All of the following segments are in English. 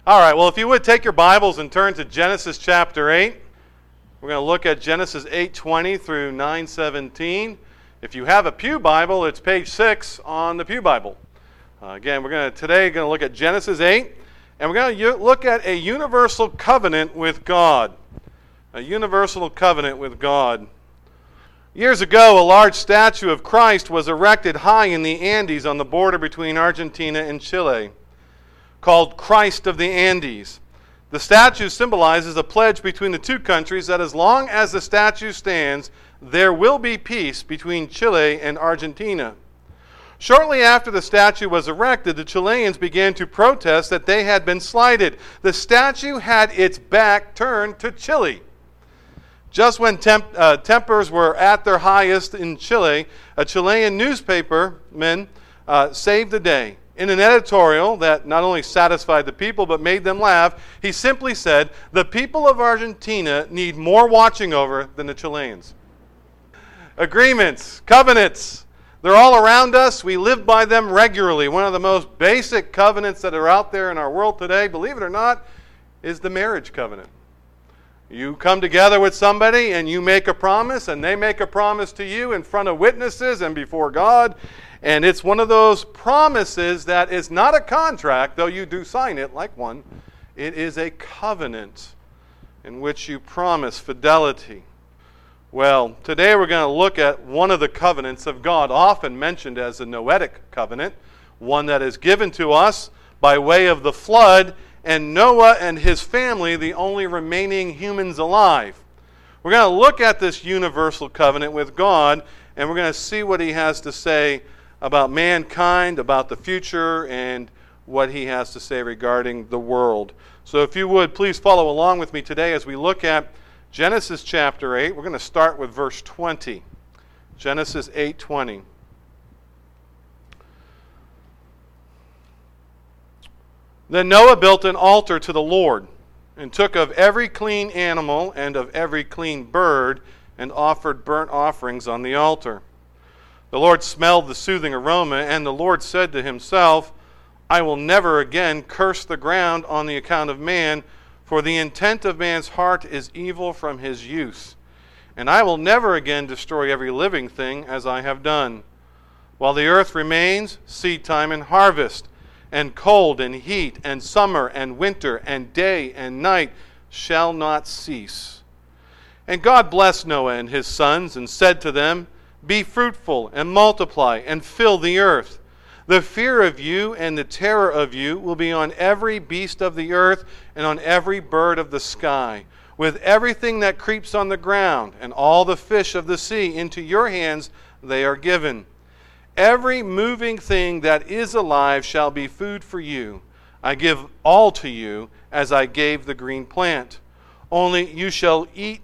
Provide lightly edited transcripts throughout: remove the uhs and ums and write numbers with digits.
All right, well, if you would take your Bibles and turn to Genesis chapter 8. We're going to look at Genesis 8:20 through 9:17. If you have a Pew Bible, it's page 6 on the Pew Bible. Again, we're going to look at Genesis 8, and we're going to look at a universal covenant with God. A universal covenant with God. Years ago, a large statue of Christ was erected high in the Andes on the border between Argentina and Chile, called Christ of the Andes. The statue symbolizes a pledge between the two countries that as long as the statue stands, there will be peace between Chile and Argentina. Shortly after the statue was erected, the Chileans began to protest that they had been slighted. The statue had its back turned to Chile. Just when tempers were at their highest in Chile, a Chilean newspaperman saved the day. In an editorial that not only satisfied the people but made them laugh, he simply said, "The people of Argentina need more watching over than the Chileans." Agreements, covenants, they're all around us. We live by them regularly. One of the most basic covenants that are out there in our world today, believe it or not, is the marriage covenant. You come together with somebody and you make a promise, and they make a promise to you in front of witnesses and before God. And it's one of those promises that is not a contract, though you do sign it like one. It is a covenant in which you promise fidelity. Well, today we're going to look at one of the covenants of God, often mentioned as the Noahic covenant, one that is given to us by way of the flood, and Noah and his family, the only remaining humans alive. We're going to look at this universal covenant with God, and we're going to see what he has to say about mankind, about the future, and what he has to say regarding the world. So if you would, please follow along with me today as we look at Genesis chapter 8. We're going to start with verse 20. Genesis 8:20. Then Noah built an altar to the Lord, and took of every clean animal and of every clean bird, and offered burnt offerings on the altar. The Lord smelled the soothing aroma, and the Lord said to himself, "I will never again curse the ground on the account of man, for the intent of man's heart is evil from his youth. And I will never again destroy every living thing as I have done. While the earth remains, seed time and harvest, and cold and heat, and summer and winter, and day and night shall not cease." And God blessed Noah and his sons, and said to them, "Be fruitful, and multiply, and fill the earth. The fear of you and the terror of you will be on every beast of the earth, and on every bird of the sky, with everything that creeps on the ground, and all the fish of the sea. Into your hands they are given. Every moving thing that is alive shall be food for you. I give all to you, as I gave the green plant. Only you shall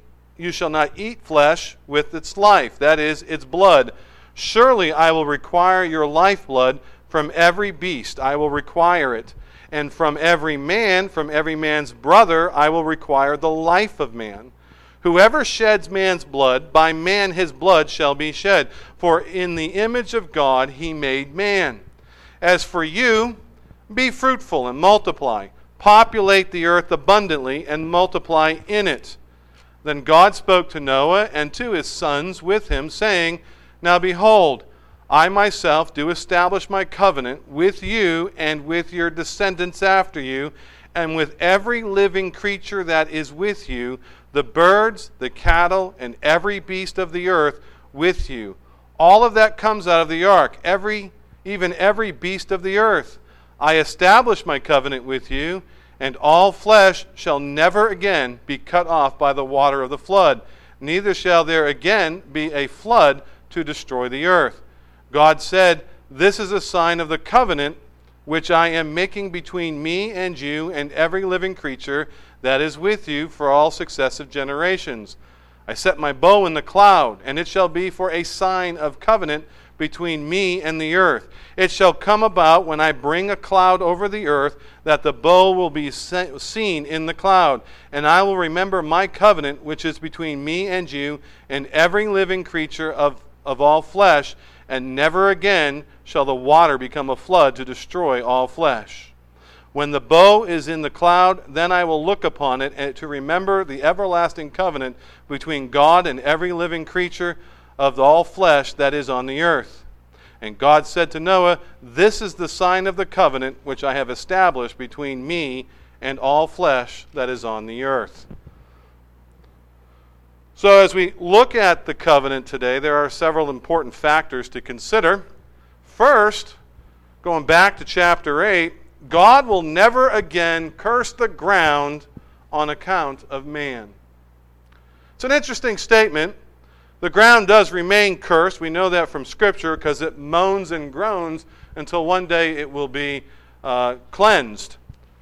not eat flesh with its life, that is, its blood. Surely I will require your lifeblood from every beast. I will require it. And from every man's brother, I will require the life of man. Whoever sheds man's blood, by man his blood shall be shed. For in the image of God he made man. As for you, be fruitful and multiply. Populate the earth abundantly and multiply in it." Then God spoke to Noah and to his sons with him, saying, "Now behold, I myself do establish my covenant with you and with your descendants after you, and with every living creature that is with you, the birds, the cattle, and every beast of the earth with you. All of that comes out of the ark, even every beast of the earth. I establish my covenant with you, and all flesh shall never again be cut off by the water of the flood, neither shall there again be a flood to destroy the earth." God said, "This is a sign of the covenant which I am making between me and you and every living creature that is with you for all successive generations. I set my bow in the cloud, and it shall be for a sign of covenant between me and the earth. It shall come about when I bring a cloud over the earth that the bow will be seen in the cloud, and I will remember my covenant which is between me and you and every living creature of all flesh, and never again shall the water become a flood to destroy all flesh." When the bow is in the cloud, then I will look upon it, and to remember the everlasting covenant between God and every living creature of all flesh that is on the earth. And God said to Noah, this is the sign of the covenant which I have established between me and all flesh that is on the earth. So as we look at the covenant today, there are several important factors to consider. First, going back to chapter 8, God will never again curse the ground on account of man. It's an interesting statement. The ground does remain cursed. We know that from Scripture because it moans and groans until one day it will be cleansed.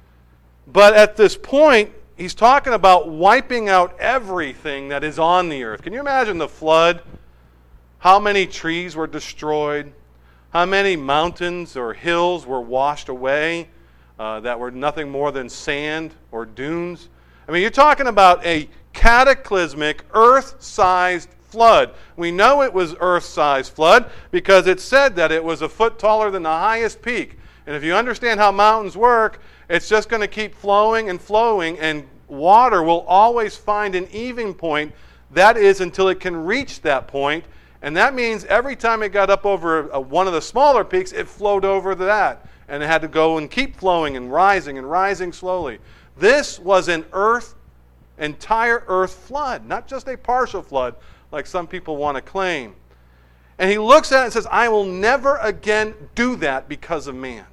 But at this point, he's talking about wiping out everything that is on the earth. Can you imagine the flood? How many trees were destroyed? How many mountains or hills were washed away that were nothing more than sand or dunes? I mean, you're talking about a cataclysmic, earth-sized flood. We know it was earth-sized flood because it said that it was a foot taller than the highest peak. And if you understand how mountains work, it's just going to keep flowing, and water will always find an even point. That is until it can reach that point. And that means every time it got up over one of the smaller peaks, it flowed over that. And it had to go and keep flowing and rising slowly. This was an entire earth flood, not just a partial flood like some people want to claim. And he looks at it and says, I will never again do that because of man.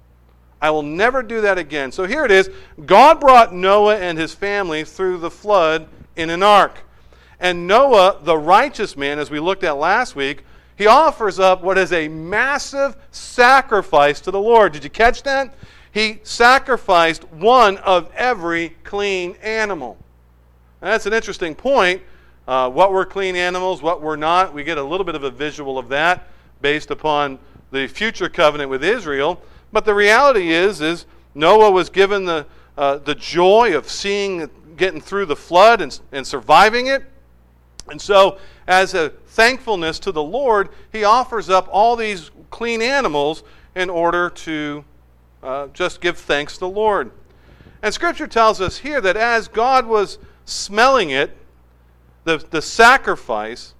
I will never do that again. So here it is. God brought Noah and his family through the flood in an ark. And Noah, the righteous man, as we looked at last week, he offers up what is a massive sacrifice to the Lord. Did you catch that? He sacrificed one of every clean animal. And that's an interesting point. What were clean animals, what were not? We get a little bit of a visual of that based upon the future covenant with Israel. But the reality is Noah was given the joy of getting through the flood and surviving it. And so, as a thankfulness to the Lord, he offers up all these clean animals in order to just give thanks to the Lord. And Scripture tells us here that as God was smelling it, the sacrifice,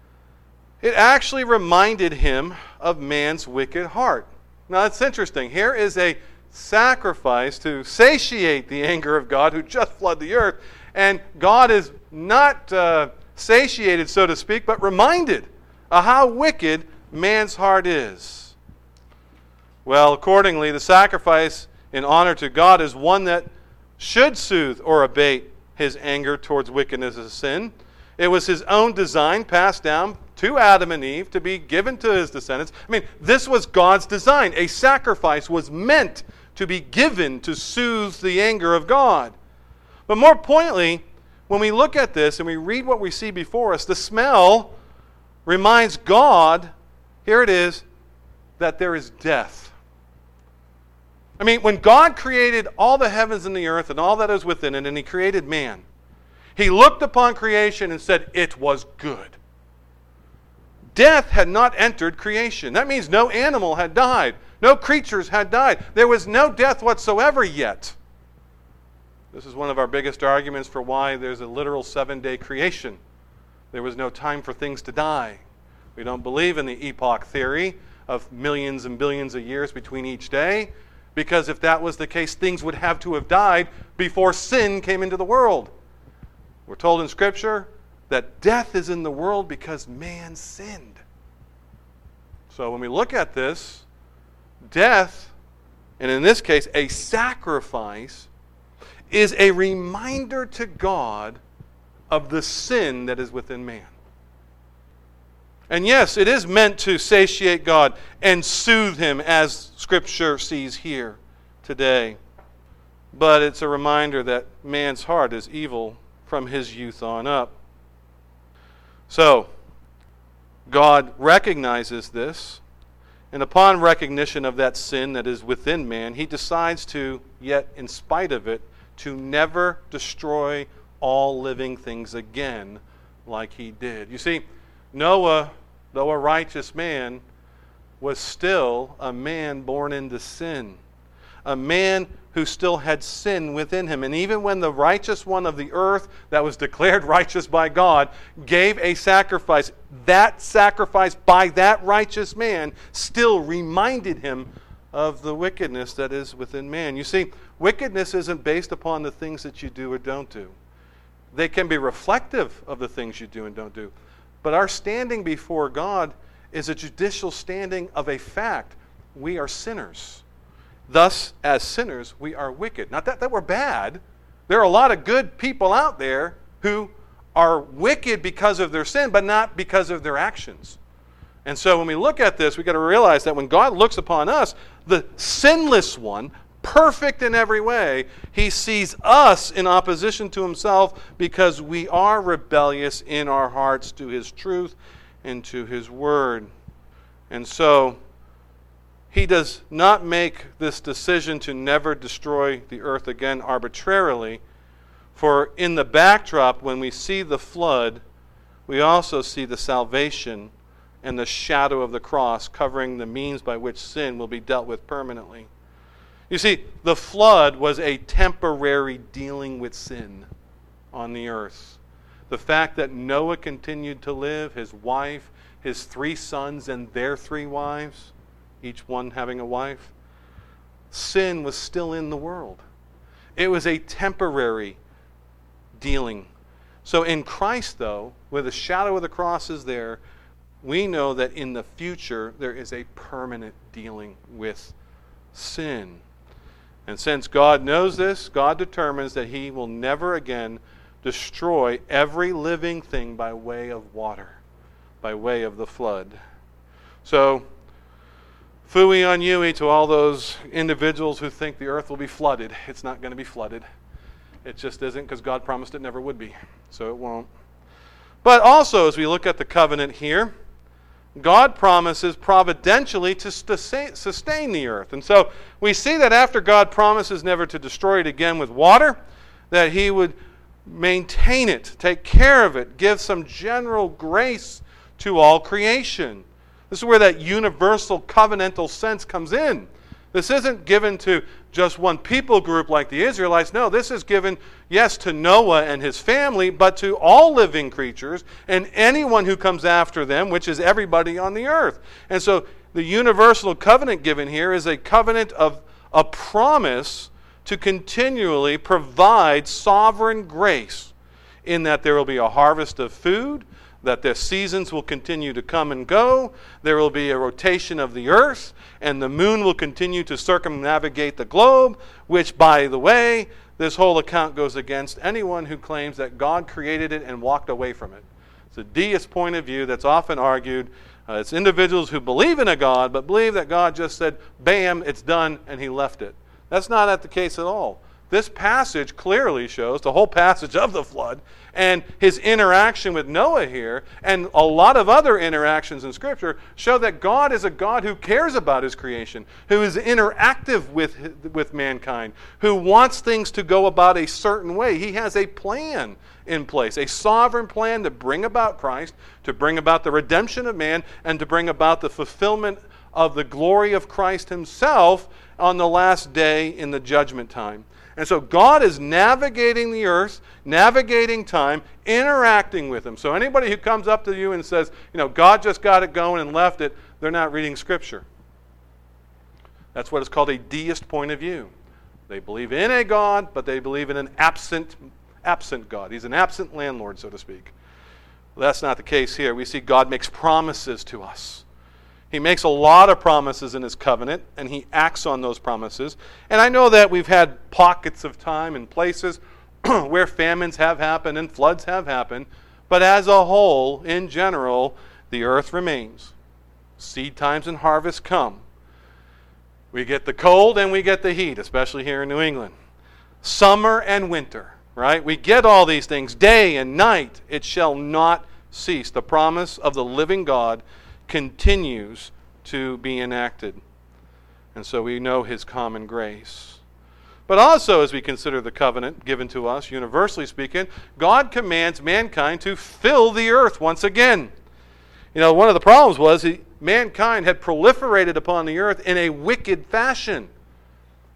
it actually reminded him of man's wicked heart. Now, that's interesting. Here is a sacrifice to satiate the anger of God who just flooded the earth. And God is not satiated, so to speak, but reminded of how wicked man's heart is. Well, accordingly, the sacrifice in honor to God is one that should soothe or abate his anger towards wickedness and sin. It was his own design passed down to Adam and Eve to be given to his descendants. I mean, this was God's design. A sacrifice was meant to be given to soothe the anger of God. But more pointedly, when we look at this and we read what we see before us, the smell reminds God, here it is, that there is death. I mean, when God created all the heavens and the earth and all that is within it, and he created man, he looked upon creation and said, it was good. Death had not entered creation. That means no animal had died. No creatures had died. There was no death whatsoever yet. This is one of our biggest arguments for why there's a literal 7-day creation. There was no time for things to die. We don't believe in the epoch theory of millions and billions of years between each day, because if that was the case, things would have to have died before sin came into the world. We're told in Scripture that death is in the world because man sinned. So when we look at this, death, and in this case, a sacrifice, is a reminder to God of the sin that is within man. And yes, it is meant to satiate God and soothe him, as Scripture sees here today. But it's a reminder that man's heart is evil from his youth on up. So, God recognizes this, and upon recognition of that sin that is within man, he decides to, yet in spite of it, to never destroy all living things again like he did. You see, Noah, though a righteous man, was still a man born into sin. a man who still had sin within him. And even when the righteous one of the earth that was declared righteous by God gave a sacrifice, that sacrifice by that righteous man still reminded him of the wickedness that is within man. You see, wickedness isn't based upon the things that you do or don't do. They can be reflective of the things you do and don't do. But our standing before God is a judicial standing of a fact. We are sinners. Thus, as sinners, we are wicked. Not that we're bad. There are a lot of good people out there who are wicked because of their sin, but not because of their actions. And so when we look at this, we've got to realize that when God looks upon us, the sinless one, perfect in every way, he sees us in opposition to himself because we are rebellious in our hearts to his truth and to his word. And so he does not make this decision to never destroy the earth again arbitrarily. For in the backdrop, when we see the flood, we also see the salvation and the shadow of the cross covering the means by which sin will be dealt with permanently. You see, the flood was a temporary dealing with sin on the earth. The fact that Noah continued to live, his wife, his 3 sons, and their 3 wives, each one having a wife, sin was still in the world. It was a temporary dealing. So in Christ, though, where the shadow of the cross is there, we know that in the future there is a permanent dealing with sin. And since God knows this, God determines that he will never again destroy every living thing by way of water, by way of the flood. So, phooey on you to all those individuals who think the earth will be flooded. It's not going to be flooded. It just isn't, because God promised it never would be. So it won't. But also, as we look at the covenant here, God promises providentially to sustain the earth. And so we see that after God promises never to destroy it again with water, that he would maintain it, take care of it, give some general grace to all creation. This is where that universal covenantal sense comes in. This isn't given to just one people group like the Israelites. No, this is given, yes, to Noah and his family, but to all living creatures and anyone who comes after them, which is everybody on the earth. And so the universal covenant given here is a covenant of a promise to continually provide sovereign grace, in that there will be a harvest of food, that the seasons will continue to come and go, there will be a rotation of the earth, and the moon will continue to circumnavigate the globe, which, by the way, this whole account goes against anyone who claims that God created it and walked away from it. It's a deist point of view that's often argued. It's individuals who believe in a God, but believe that God just said, bam, it's done, and he left it. That's not the case at all. This passage clearly shows, the whole passage of the flood, and his interaction with Noah here, and a lot of other interactions in Scripture, show that God is a God who cares about his creation, who is interactive with mankind, who wants things to go about a certain way. He has a plan in place, a sovereign plan to bring about Christ, to bring about the redemption of man, and to bring about the fulfillment of the glory of Christ himself on the last day in the judgment time. And so God is navigating the earth, navigating time, interacting with him. So anybody who comes up to you and says, God just got it going and left it, they're not reading Scripture. That's what is called a deist point of view. They believe in a God, but they believe in an absent God. He's an absent landlord, so to speak. Well, that's not the case here. We see God makes promises to us. He makes a lot of promises in his covenant, and he acts on those promises. And I know that we've had pockets of time and places where famines have happened and floods have happened, but as a whole, in general, the earth remains. Seed times and harvests come. We get the cold and we get the heat, especially here in New England. Summer and winter, right? We get all these things, day and night. It shall not cease. The promise of the living God continues to be enacted. And so we know his common grace. But also, as we consider the covenant given to us, universally speaking, God commands mankind to fill the earth once again. One of the problems was mankind had proliferated upon the earth in a wicked fashion.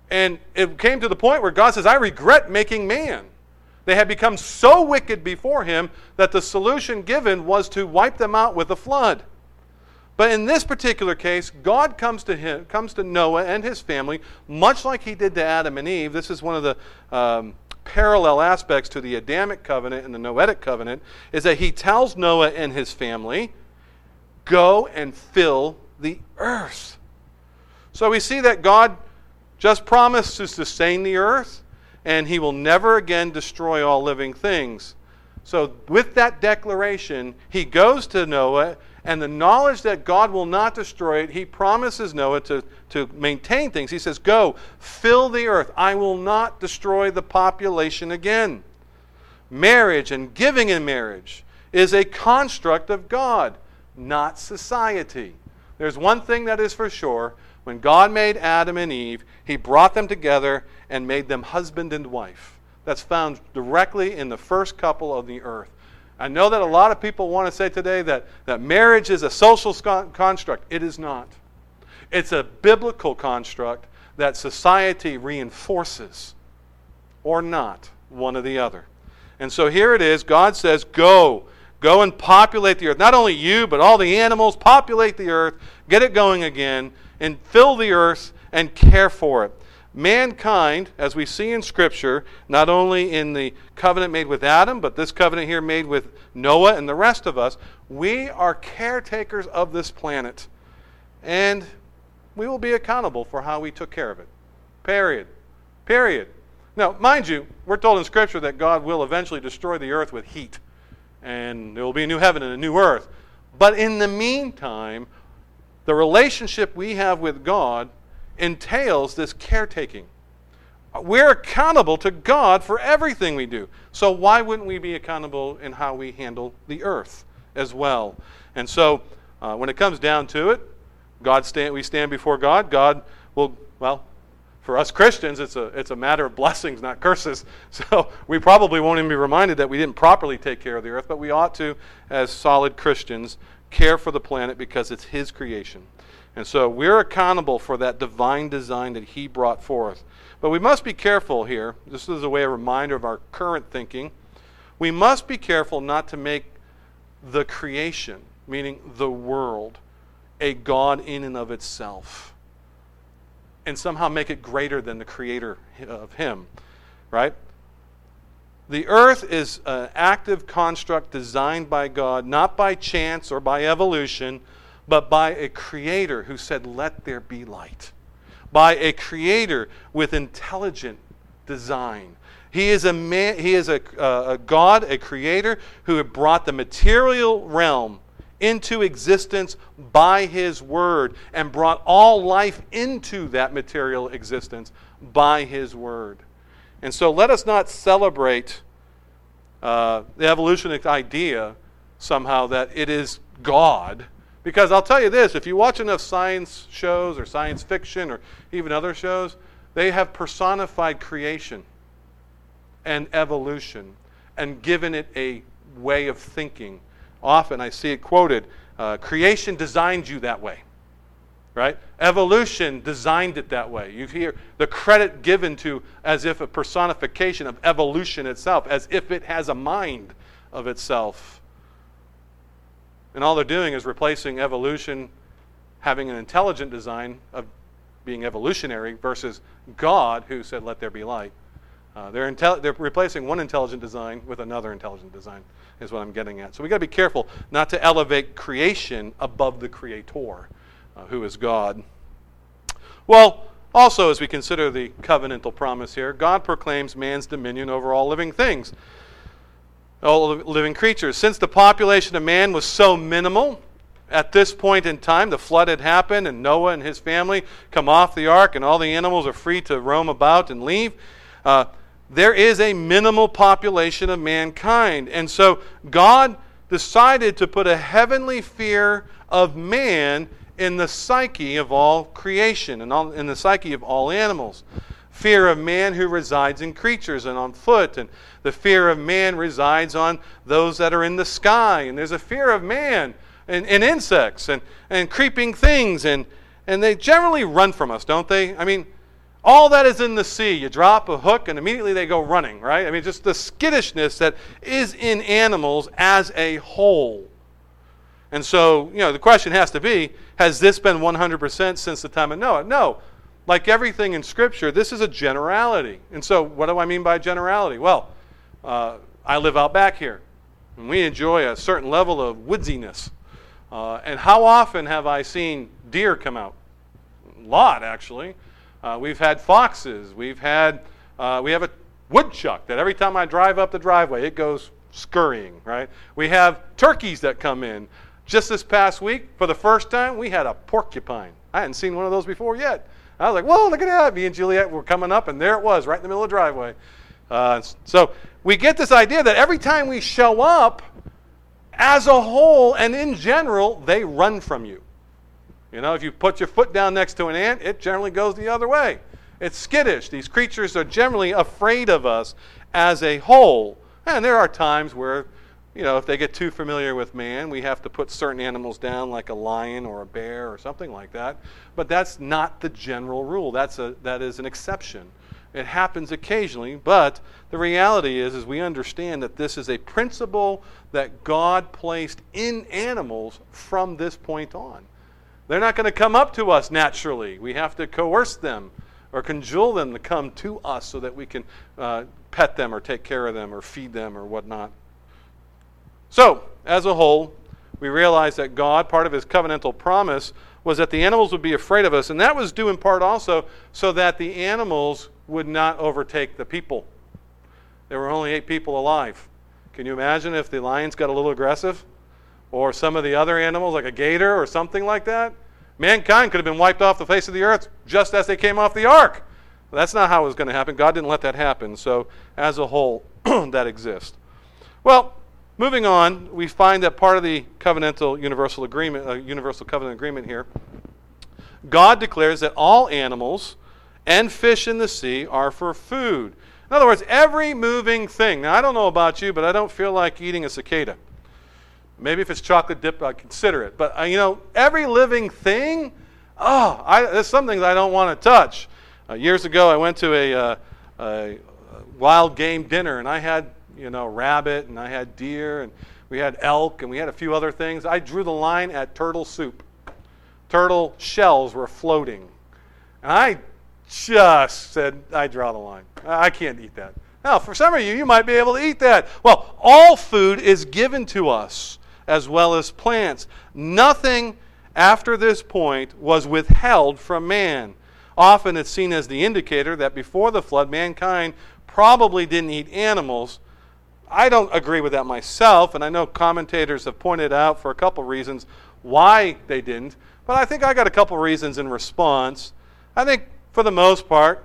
And it came to the point where God says, I regret making man. They had become so wicked before him that the solution given was to wipe them out with a flood. But in this particular case, God comes to Noah and his family, much like he did to Adam and Eve. This is one of the parallel aspects to the Adamic covenant and the Noahic covenant, is that he tells Noah and his family, go and fill the earth. So we see that God just promised to sustain the earth, and he will never again destroy all living things. So with that declaration, he goes to Noah, and the knowledge that God will not destroy it, he promises Noah to maintain things. He says, go, fill the earth. I will not destroy the population again. Marriage and giving in marriage is a construct of God, not society. There's one thing that is for sure. When God made Adam and Eve, he brought them together and made them husband and wife. That's found directly in the first couple of the earth. I know that a lot of people want to say today that marriage is a social construct. It is not. It's a biblical construct that society reinforces, or not, one or the other. And so here it is. God says, go and populate the earth. Not only you, but all the animals, populate the earth, get it going again, and fill the earth and care for it. Mankind, as we see in Scripture, not only in the covenant made with Adam, but this covenant here made with Noah and the rest of us, we are caretakers of this planet. And we will be accountable for how we took care of it. Period. Now, mind you, we're told in Scripture that God will eventually destroy the earth with heat. And there will be a new heaven and a new earth. But in the meantime, the relationship we have with God entails this caretaking. We're accountable to God for everything we do. So why wouldn't we be accountable in how we handle the earth as well? And so when it comes down to it, we stand before God. God will, well, for us Christians, it's a matter of blessings, not curses. So we probably won't even be reminded that we didn't properly take care of the earth, but we ought to, as solid Christians, care for the planet because it's his creation. And so we're accountable for that divine design that he brought forth. But we must be careful here. This is a reminder of our current thinking. We must be careful not to make the creation, meaning the world, a God in and of itself, and somehow make it greater than the creator of him, right? The earth is an active construct designed by God, not by chance or by evolution, but by a creator who said, let there be light. By a creator with intelligent design. He is a God, a creator, who had brought the material realm into existence by his word and brought all life into that material existence by his word. And so let us not celebrate the evolutionist idea somehow that it is God. Because I'll tell you this, if you watch enough science shows or science fiction or even other shows, they have personified creation and evolution and given it a way of thinking. Often I see it quoted, creation designed you that way, right? Evolution designed it that way. You hear the credit given to as if a personification of evolution itself, as if it has a mind of itself. And all they're doing is replacing evolution having an intelligent design of being evolutionary versus God who said, let there be light. They're replacing one intelligent design with another intelligent design is what I'm getting at. So we've got to be careful not to elevate creation above the Creator, who is God. Well, also as we consider the covenantal promise here, God proclaims man's dominion over all living things. All living creatures. Since the population of man was so minimal, at this point in time, the flood had happened and Noah and his family come off the ark and all the animals are free to roam about and leave. There is a minimal population of mankind. And so God decided to put a heavenly fear of man in the psyche of all creation and in the psyche of all animals. Fear of man who resides in creatures and on foot, and the fear of man resides on those that are in the sky. And there's a fear of man in insects and creeping things, and they generally run from us, don't they? I mean, All that is in the sea. You drop a hook and immediately they go running, right? I mean, just the skittishness that is in animals as a whole. And so, the question has to be, has this been 100% since the time of Noah? No. Like everything in Scripture, this is a generality. And so, what do I mean by generality? Well, I live out back here, and we enjoy a certain level of woodsiness. And how often have I seen deer come out? A lot, actually. We've had foxes. We have a woodchuck that every time I drive up the driveway, it goes scurrying, right? We have turkeys that come in. Just this past week, for the first time, we had a porcupine. I hadn't seen one of those before yet. I was like, whoa, look at that. Me and Juliet were coming up, and there it was, right in the middle of the driveway. So we get this idea that every time we show up, as a whole and in general, they run from you. If you put your foot down next to an ant, it generally goes the other way. It's skittish. These creatures are generally afraid of us as a whole. And there are times where, if they get too familiar with man, we have to put certain animals down like a lion or a bear or something like that. But that's not the general rule. That is an exception. It happens occasionally, but the reality is we understand that this is a principle that God placed in animals from this point on. They're not going to come up to us naturally. We have to coerce them or cajole them to come to us so that we can pet them or take care of them or feed them or whatnot. So, as a whole, we realize that God, part of his covenantal promise, was that the animals would be afraid of us. And that was due in part also so that the animals would not overtake the people. There were only 8 people alive. Can you imagine if the lions got a little aggressive? Or some of the other animals, like a gator or something like that? Mankind could have been wiped off the face of the earth just as they came off the ark. That's not how it was going to happen. God didn't let that happen. So, as a whole, that exists. Well, moving on, we find that part of the covenantal universal covenant agreement here, God declares that all animals and fish in the sea are for food. In other words, every moving thing. Now, I don't know about you, but I don't feel like eating a cicada. Maybe if it's chocolate dip, I'd consider it. But, every living thing, there's some things I don't want to touch. Years ago, I went to a wild game dinner, and I had, rabbit, and I had deer, and we had elk, and we had a few other things. I drew the line at turtle soup. Turtle shells were floating. And I just said, I draw the line. I can't eat that. Now, for some of you, you might be able to eat that. Well, all food is given to us, as well as plants. Nothing after this point was withheld from man. Often it's seen as the indicator that before the flood, mankind probably didn't eat animals. I don't agree with that myself, and I know commentators have pointed out for a couple reasons why they didn't, but I think I got a couple reasons in response. I think, for the most part,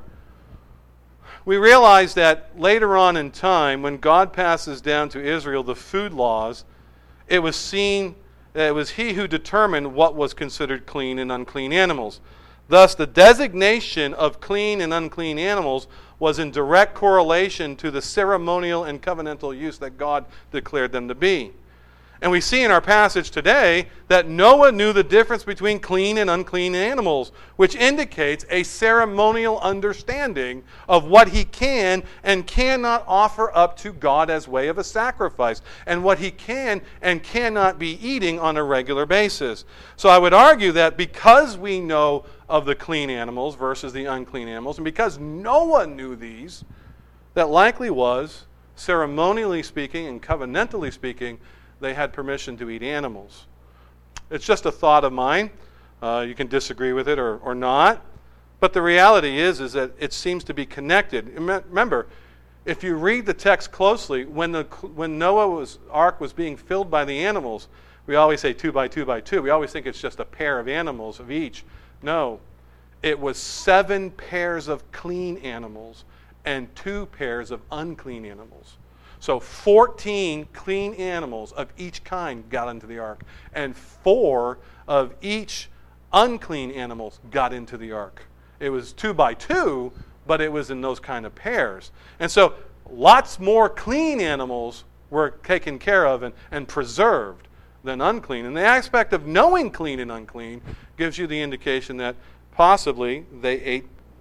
we realize that later on in time, when God passes down to Israel the food laws, it was seen that it was he who determined what was considered clean and unclean animals. Thus, the designation of clean and unclean animals was in direct correlation to the ceremonial and covenantal use that God declared them to be. And we see in our passage today that Noah knew the difference between clean and unclean animals, which indicates a ceremonial understanding of what he can and cannot offer up to God as way of a sacrifice, and what he can and cannot be eating on a regular basis. So I would argue that because we know of the clean animals versus the unclean animals, and because Noah knew these, that likely was, ceremonially speaking and covenantally speaking, they had permission to eat animals. It's just a thought of mine. You can disagree with it or not. But the reality is that it seems to be connected. Remember, if you read the text closely, when Noah's ark was being filled by the animals, we always say 2 by 2 by 2. We always think it's just a pair of animals of each. No, it was 7 pairs of clean animals and 2 pairs of unclean animals. So 14 clean animals of each kind got into the ark, and 4 of each unclean animals got into the ark. It was 2 by 2, but it was in those kind of pairs. And so lots more clean animals were taken care of and preserved than unclean. And the aspect of knowing clean and unclean gives you the indication that possibly they ate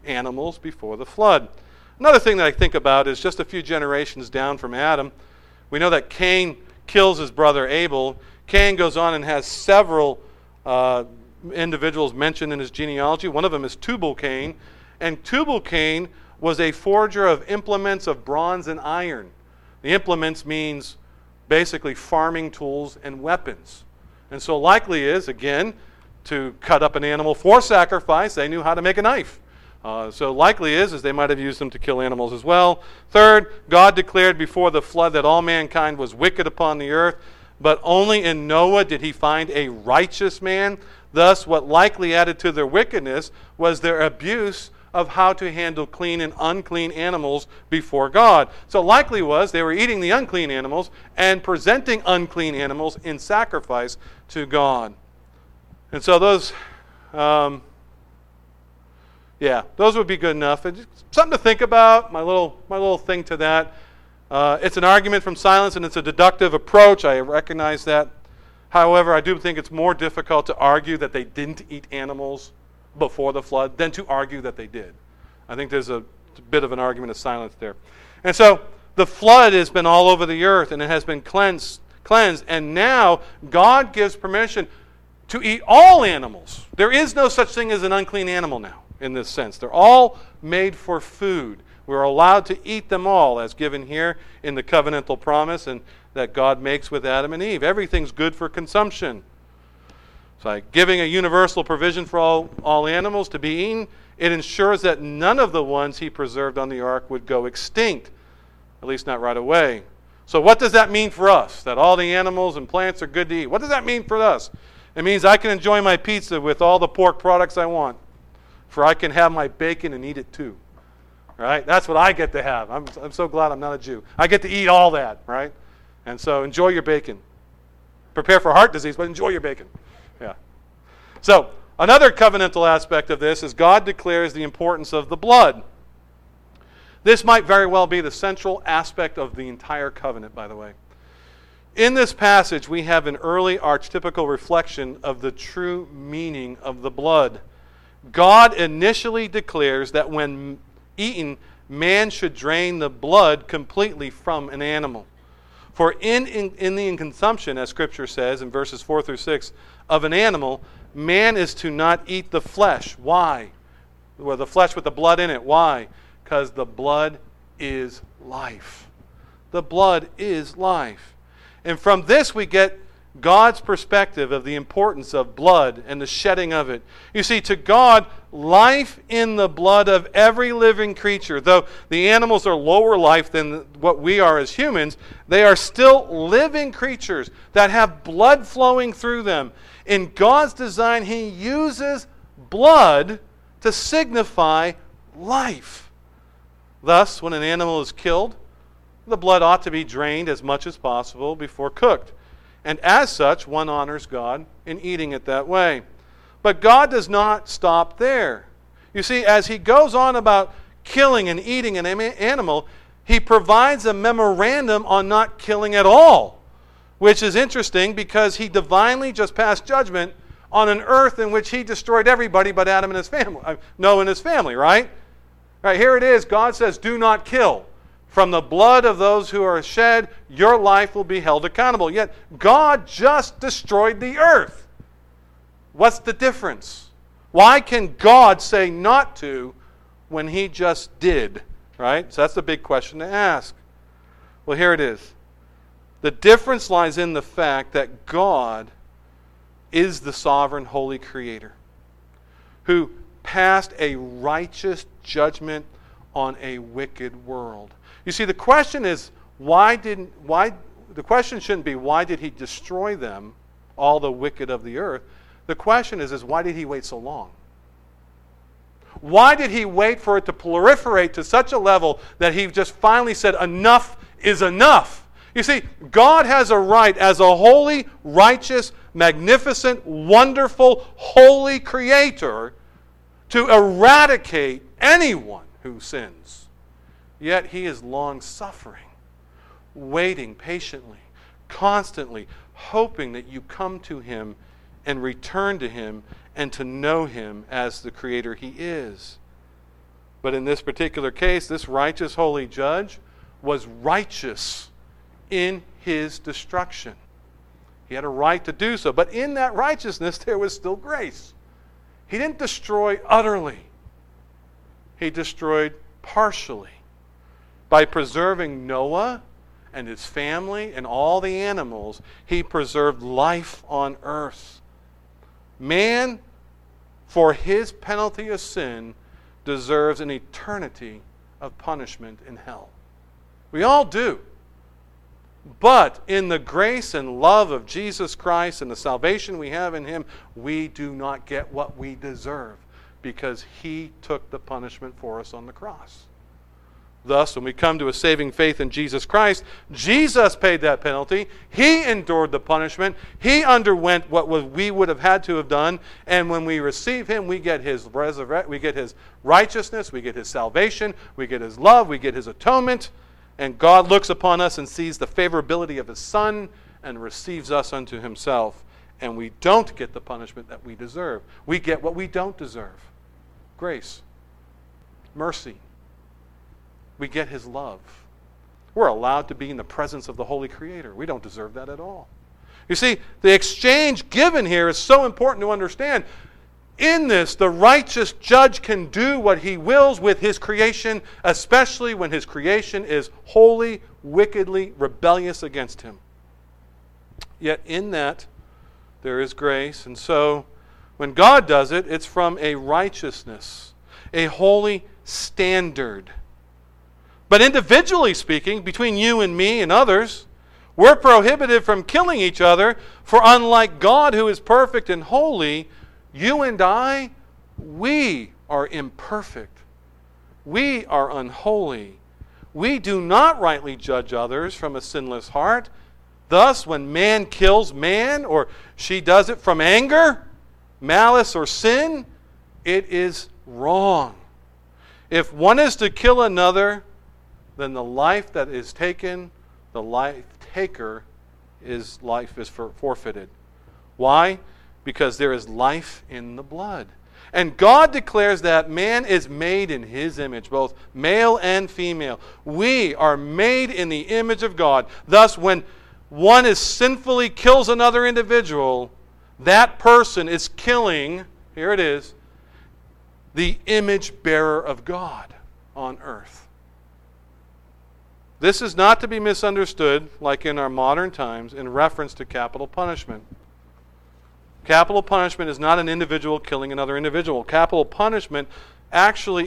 animals before the flood. Another thing that I think about is just a few generations down from Adam. We know that Cain kills his brother Abel. Cain goes on and has several individuals mentioned in his genealogy. One of them is Tubal-Cain. And Tubal-Cain was a forger of implements of bronze and iron. The implements means basically farming tools and weapons. And so likely is, again, to cut up an animal for sacrifice, they knew how to make a knife. So likely is they might have used them to kill animals as well. Third, God declared before the flood that all mankind was wicked upon the earth, but only in Noah did he find a righteous man. Thus, what likely added to their wickedness was their abuse of how to handle clean and unclean animals before God. So likely was they were eating the unclean animals and presenting unclean animals in sacrifice to God. And so those would be good enough. And something to think about, my little thing to that. It's an argument from silence and it's a deductive approach. I recognize that. However, I do think it's more difficult to argue that they didn't eat animals before the flood than to argue that they did. I think there's a bit of an argument of silence there. And so the flood has been all over the earth and it has been cleansed. And now God gives permission to eat all animals. There is no such thing as an unclean animal now in this sense. They're all made for food. We're allowed to eat them all as given here in the covenantal promise and that God makes with Adam and Eve. Everything's good for consumption. It's like giving a universal provision for all animals to be eaten. It ensures that none of the ones he preserved on the ark would go extinct, at least not right away. So what does that mean for us? That all the animals and plants are good to eat. What does that mean for us? It means I can enjoy my pizza with all the pork products I want, for I can have my bacon and eat it too. Right? That's what I get to have. I'm so glad I'm not a Jew. I get to eat all that, right? And so enjoy your bacon. Prepare for heart disease, but enjoy your bacon. Yeah. So another covenantal aspect of this is God declares the importance of the blood. This might very well be the central aspect of the entire covenant, by the way. In this passage, we have an early archetypical reflection of the true meaning of the blood. God initially declares that when eaten, man should drain the blood completely from an animal. For in the consumption, as Scripture says in verses 4 through 6, of an animal, man is to not eat the flesh. Why? Well, the flesh with the blood in it. Why? Because the blood is life. The blood is life. And from this we get God's perspective of the importance of blood and the shedding of it. You see, to God, life in the blood of every living creature, though the animals are lower life than what we are as humans, they are still living creatures that have blood flowing through them. In God's design, He uses blood to signify life. Thus, when an animal is killed, the blood ought to be drained as much as possible before cooked. And as such, one honors God in eating it that way. But God does not stop there. You see, as He goes on about killing and eating an animal, He provides a memorandum on not killing at all, which is interesting because He divinely just passed judgment on an earth in which He destroyed everybody but Adam and his family, Noah and his family, right? Right, here it is. God says, do not kill. From the blood of those who are shed, your life will be held accountable. Yet God just destroyed the earth. What's the difference? Why can God say not to when He just did? Right? So that's the big question to ask. Well, here it is. The difference lies in the fact that God is the sovereign, holy Creator who passed a righteous judgment on a wicked world. You see, the question is, the question shouldn't be, why did He destroy them, all the wicked of the earth? The question is why did He wait so long? Why did He wait for it to proliferate to such a level that He just finally said, enough is enough? You see, God has a right as a holy, righteous, magnificent, wonderful, holy Creator to eradicate anyone who sins. Yet He is long-suffering, waiting patiently, constantly, hoping that you come to Him and return to Him and to know Him as the Creator He is. But in this particular case, this righteous, holy judge was righteous in his destruction. He had a right to do so. But in that righteousness, there was still grace. He didn't destroy utterly. He destroyed partially. By preserving Noah and his family and all the animals, he preserved life on earth. Man, for his penalty of sin, deserves an eternity of punishment in hell. We all do. But in the grace and love of Jesus Christ and the salvation we have in him, we do not get what we deserve because he took the punishment for us on the cross. Thus, when we come to a saving faith in Jesus Christ, Jesus paid that penalty. He endured the punishment. He underwent what we would have had to have done. And when we receive him, we get his we get his righteousness, we get his salvation, we get his love, we get his atonement. And God looks upon us and sees the favorability of his Son and receives us unto himself. And we don't get the punishment that we deserve. We get what we don't deserve. Grace. Mercy. We get his love. We're allowed to be in the presence of the Holy Creator. We don't deserve that at all. You see, the exchange given here is so important to understand. In this, the righteous judge can do what he wills with his creation, especially when his creation is wholly, wickedly rebellious against him. Yet in that, there is grace. And so, when God does it, it's from a righteousness, a holy standard. But individually speaking, between you and me and others, we're prohibited from killing each other, for unlike God who is perfect and holy, you and I, we are imperfect. We are unholy. We do not rightly judge others from a sinless heart. Thus, when man kills man, or she does it from anger, malice, or sin, it is wrong. If one is to kill another, then the life that is taken, the life taker, life is forfeited. Why? Because there is life in the blood. And God declares that man is made in his image, both male and female. We are made in the image of God. Thus, when one is sinfully kills another individual, that person is killing, here it is, the image bearer of God on earth. This is not to be misunderstood, like in our modern times, in reference to capital punishment. Capital punishment is not an individual killing another individual. Capital punishment actually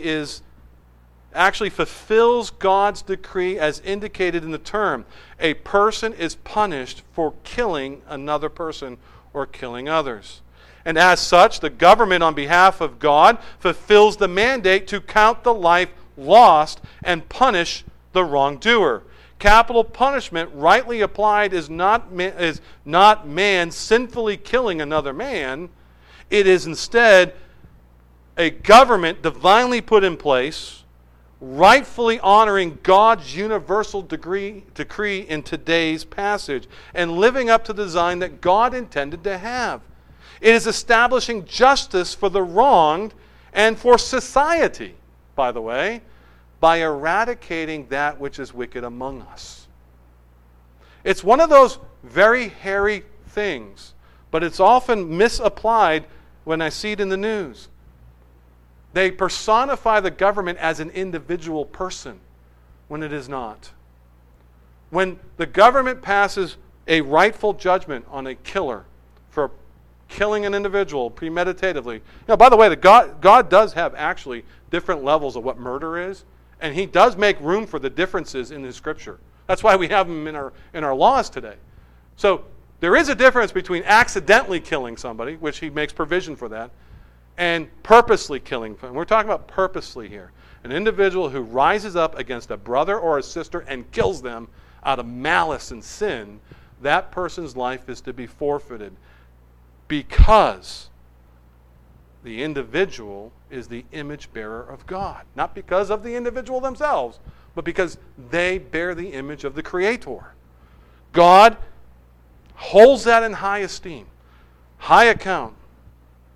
fulfills God's decree as indicated in the term. A person is punished for killing another person or killing others. And as such, the government on behalf of God fulfills the mandate to count the life lost and punish the wrongdoer. Capital punishment, rightly applied, is not man sinfully killing another man. It is instead a government divinely put in place, rightfully honoring God's universal decree in today's passage and living up to the design that God intended to have. It is establishing justice for the wronged and for society, by the way, by eradicating that which is wicked among us. It's one of those very hairy things, but it's often misapplied when I see it in the news. They personify the government as an individual person when it is not. When the government passes a rightful judgment on a killer for killing an individual premeditatively. By the way, God does have actually different levels of what murder is. And he does make room for the differences in his Scripture. That's why we have them in our laws today. So there is a difference between accidentally killing somebody, which he makes provision for that, and purposely killing. We're talking about purposely here. An individual who rises up against a brother or a sister and kills them out of malice and sin, that person's life is to be forfeited because the individual is the image bearer of God. Not because of the individual themselves, but because they bear the image of the Creator. God holds that in high esteem, high account.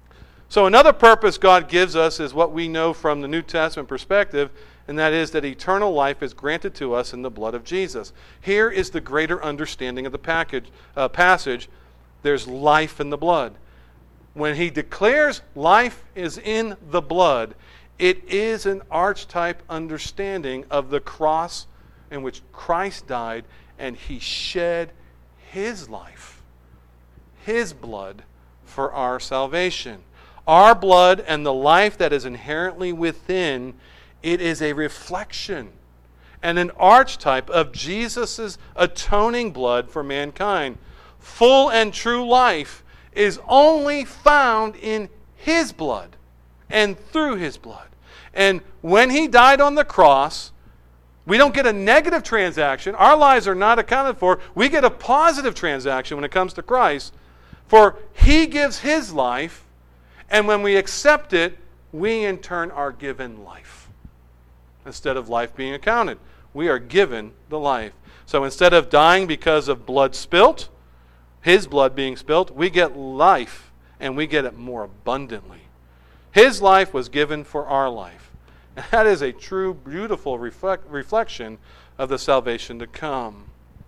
So another purpose God gives us is what we know from the New Testament perspective, and that is that eternal life is granted to us in the blood of Jesus. Here is the greater understanding of the passage. There's life in the blood. When he declares life is in the blood, it is an archetype understanding of the cross in which Christ died, and he shed his life, his blood, for our salvation. Our blood and the life that is inherently within, it is a reflection and an archetype of Jesus' atoning blood for mankind. Full and true life is only found in his blood and through his blood. And when he died on the cross, we don't get a negative transaction. Our lives are not accounted for. We get a positive transaction when it comes to Christ. For he gives his life, and when we accept it, we in turn are given life. Instead of life being accounted, we are given the life. So instead of dying because of blood spilt, his blood being spilt, we get life, and we get it more abundantly. His life was given for our life. And that is a true, beautiful reflection of the salvation to come.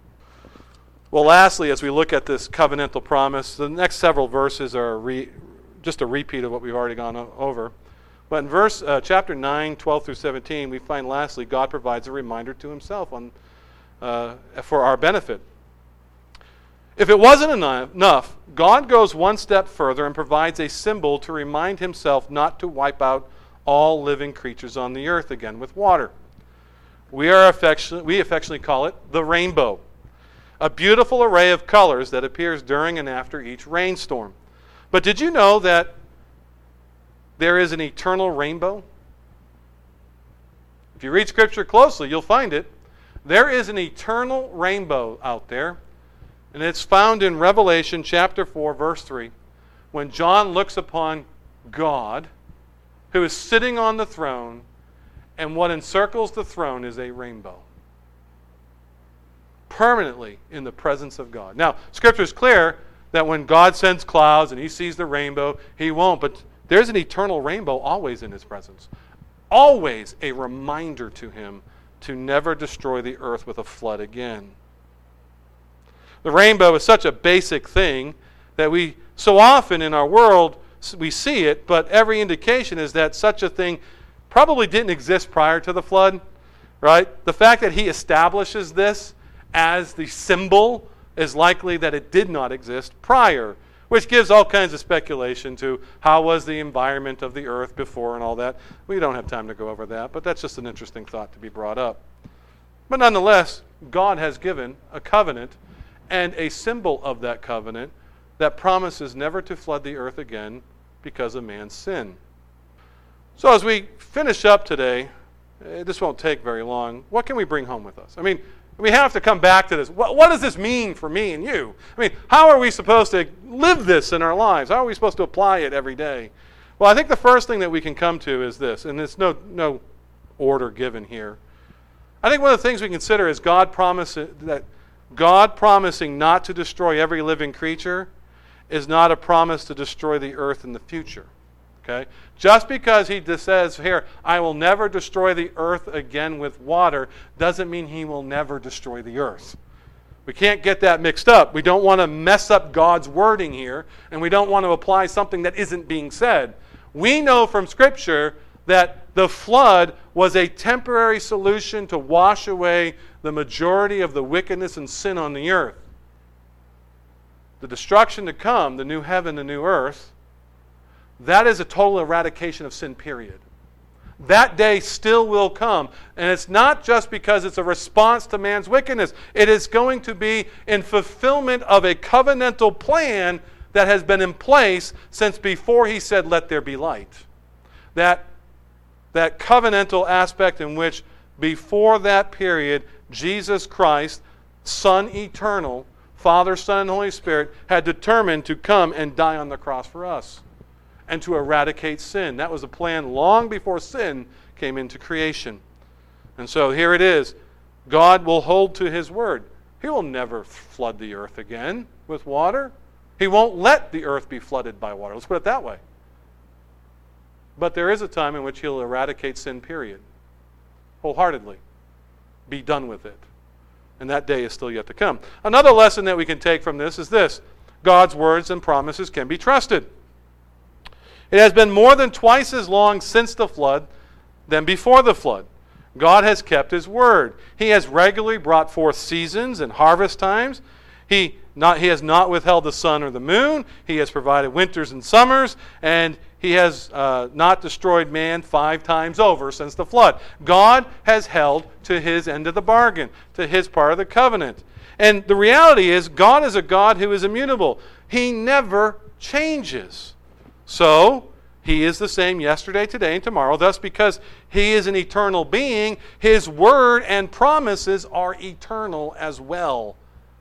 Well, lastly, as we look at this covenantal promise, the next several verses are just a repeat of what we've already gone over. But in chapter 9, 12 through 17, we find lastly, God provides a reminder to himself for our benefit. If it wasn't enough, God goes one step further and provides a symbol to remind himself not to wipe out all living creatures on the earth again with water. We affectionately call it the rainbow, a beautiful array of colors that appears during and after each rainstorm. But did you know that there is an eternal rainbow? If you read Scripture closely, you'll find it. There is an eternal rainbow out there, and it's found in Revelation chapter 4, verse 3, when John looks upon God, who is sitting on the throne, and what encircles the throne is a rainbow. Permanently in the presence of God. Now, Scripture is clear that when God sends clouds and he sees the rainbow, he won't. But there's an eternal rainbow always in his presence. Always a reminder to him to never destroy the earth with a flood again. The rainbow is such a basic thing that we so often in our world we see it, but every indication is that such a thing probably didn't exist prior to the flood, right? The fact that he establishes this as the symbol is likely that it did not exist prior, which gives all kinds of speculation to how was the environment of the earth before and all that. We don't have time to go over that, but that's just an interesting thought to be brought up. But nonetheless, God has given a covenant and a symbol of that covenant that promises never to flood the earth again because of man's sin. So as we finish up today, this won't take very long, what can we bring home with us? I mean, we have to come back to this. What does this mean for me and you? I mean, how are we supposed to live this in our lives? How are we supposed to apply it every day? Well, I think the first thing that we can come to is this, and there's no order given here. I think one of the things we consider is God promising not to destroy every living creature is not a promise to destroy the earth in the future. Okay? Just because he says here, I will never destroy the earth again with water, doesn't mean he will never destroy the earth. We can't get that mixed up. We don't want to mess up God's wording here, and we don't want to apply something that isn't being said. We know from Scripture that the flood was a temporary solution to wash away the majority of the wickedness and sin on the earth. The destruction to come, the new heaven, the new earth, that is a total eradication of sin, period. That day still will come. And it's not just because it's a response to man's wickedness. It is going to be in fulfillment of a covenantal plan that has been in place since before he said, let there be light. That covenantal aspect in which before that period, Jesus Christ, Son eternal, Father, Son, and Holy Spirit, had determined to come and die on the cross for us and to eradicate sin. That was a plan long before sin came into creation. And so here it is. God will hold to his word. He will never flood the earth again with water. He won't let the earth be flooded by water. Let's put it that way. But there is a time in which He'll eradicate sin, period. Wholeheartedly. Be done with it. And that day is still yet to come. Another lesson that we can take from this is this. God's words and promises can be trusted. It has been more than twice as long since the flood than before the flood. God has kept His word. He has regularly brought forth seasons and harvest times. He has not withheld the sun or the moon. He has provided winters and summers. And He has not destroyed man 5 times over since the flood. God has held to His end of the bargain, to His part of the covenant. And the reality is, God is a God who is immutable. He never changes. So, He is the same yesterday, today, and tomorrow. Thus, because He is an eternal being, His word and promises are eternal as well.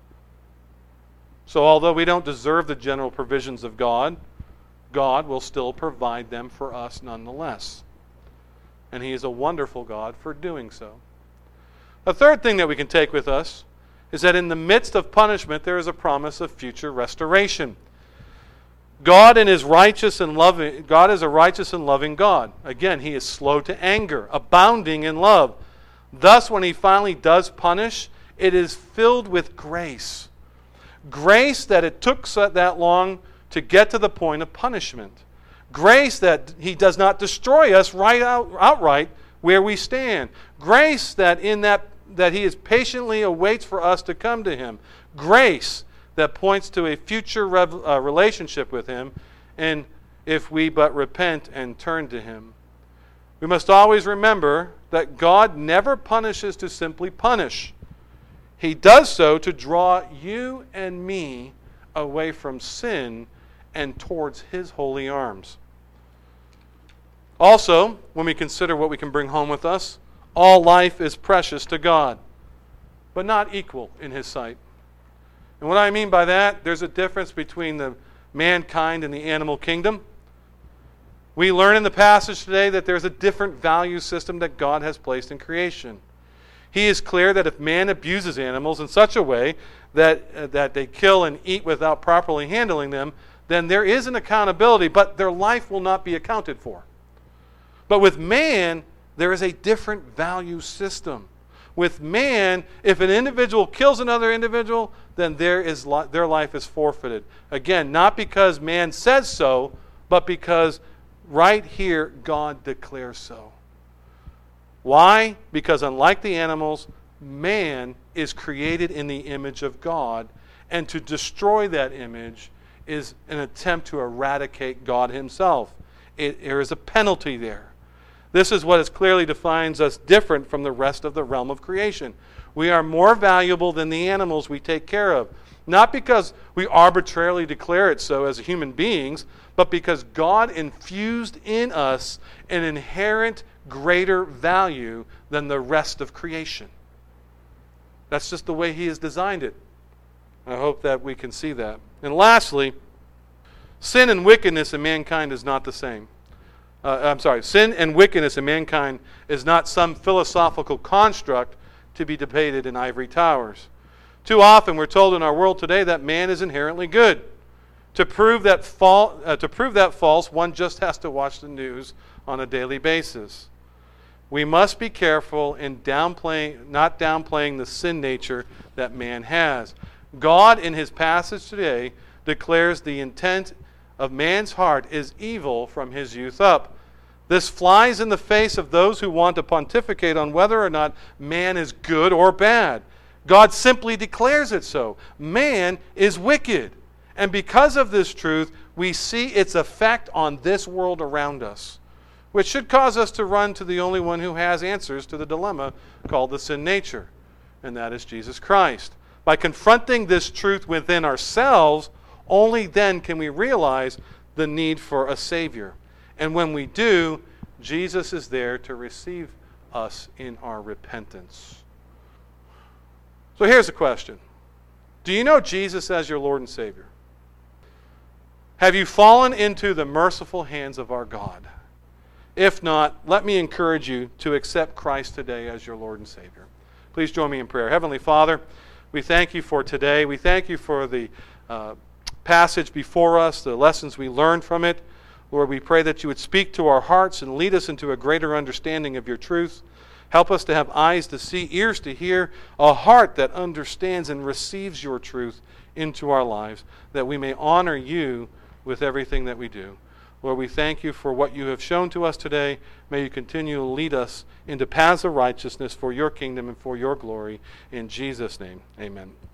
So, although we don't deserve the general provisions of God, God will still provide them for us nonetheless. And He is a wonderful God for doing so. A third thing that we can take with us is that in the midst of punishment, there is a promise of future restoration. God is a righteous and loving God. Again, He is slow to anger, abounding in love. Thus, when He finally does punish, it is filled with grace. Grace that it took that long to get to the point of punishment. Grace that He does not destroy us outright where we stand. Grace that He is patiently awaits for us to come to Him. Grace that points to a future relationship with Him, and if we but repent and turn to Him. We must always remember that God never punishes to simply punish. He does so to draw you and me away from sin and towards His holy arms. Also, when we consider what we can bring home with us, all life is precious to God, but not equal in His sight. And what I mean by that, there's a difference between the mankind and the animal kingdom. We learn in the passage today that there's a different value system that God has placed in creation. He is clear that if man abuses animals in such a way that they kill and eat without properly handling them, then there is an accountability, but their life will not be accounted for. But with man, there is a different value system. With man, if an individual kills another individual, then their life is forfeited. Again, not because man says so, but because right here God declares so. Why? Because unlike the animals, man is created in the image of God, and to destroy that image is an attempt to eradicate God Himself. There is a penalty there. This is what clearly defines us different from the rest of the realm of creation. We are more valuable than the animals we take care of. Not because we arbitrarily declare it so as human beings, but because God infused in us an inherent greater value than the rest of creation. That's just the way He has designed it. I hope that we can see that. And lastly, sin and wickedness in mankind is not the same. Sin and wickedness in mankind is not some philosophical construct to be debated in ivory towers. Too often we're told in our world today that man is inherently good. To prove that false, one just has to watch the news on a daily basis. We must be careful in not downplaying the sin nature that man has. God, in His passage today, declares the intent of man's heart is evil from his youth up. This flies in the face of those who want to pontificate on whether or not man is good or bad. God simply declares it so. Man is wicked. And because of this truth, we see its effect on this world around us, which should cause us to run to the only one who has answers to the dilemma called the sin nature, and that is Jesus Christ. By confronting this truth within ourselves, only then can we realize the need for a Savior. And when we do, Jesus is there to receive us in our repentance. So here's a question. Do you know Jesus as your Lord and Savior? Have you fallen into the merciful hands of our God? If not, let me encourage you to accept Christ today as your Lord and Savior. Please join me in prayer. Heavenly Father, we thank You for today. We thank You for the passage before us, the lessons we learned from it. Lord, we pray that you would speak to our hearts and lead us into a greater understanding of your truth. Help us to have eyes to see, ears to hear, a heart that understands and receives your truth into our lives, that we may honor you with everything that we do. Lord, we thank you for what you have shown to us today. May you continue to lead us into paths of righteousness for your kingdom and for your glory. In Jesus' name, amen.